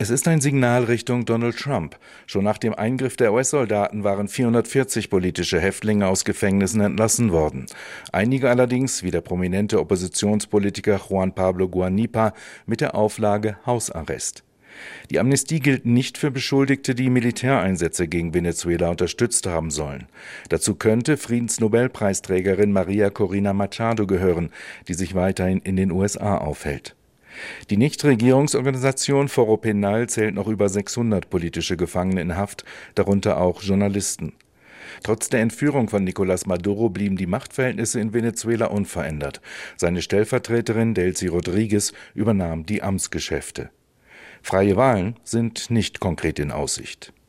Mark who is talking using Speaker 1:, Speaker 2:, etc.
Speaker 1: Es ist ein Signal Richtung Donald Trump. Schon nach dem Eingriff der US-Soldaten waren 440 politische Häftlinge aus Gefängnissen entlassen worden. Einige allerdings, wie der prominente Oppositionspolitiker Juan Pablo Guanipa, mit der Auflage Hausarrest. Die Amnestie gilt nicht für Beschuldigte, die Militäreinsätze gegen Venezuela unterstützt haben sollen. Dazu könnte Friedensnobelpreisträgerin Maria Corina Machado gehören, die sich weiterhin in den USA aufhält. Die Nichtregierungsorganisation Foro Penal zählt noch über 600 politische Gefangene in Haft, darunter auch Journalisten. Trotz der Entführung von Nicolás Maduro blieben die Machtverhältnisse in Venezuela unverändert. Seine Stellvertreterin Delcy Rodríguez übernahm die Amtsgeschäfte. Freie Wahlen sind nicht konkret in Aussicht.